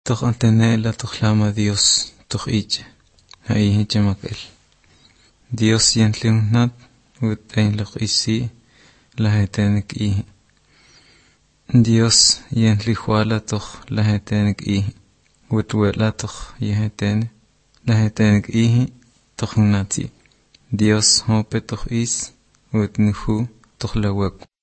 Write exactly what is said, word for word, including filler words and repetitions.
Toch antenela toch lama Dios toch iche. Ahí hiche makel. Dios yentliun nat ut ein loch isi la hetenek i. Dios yentli huala toch la hetenek i. Ut wela toch yehetene la hetenek i toch nati. Dios hope toch is ut nuhu toch la wek.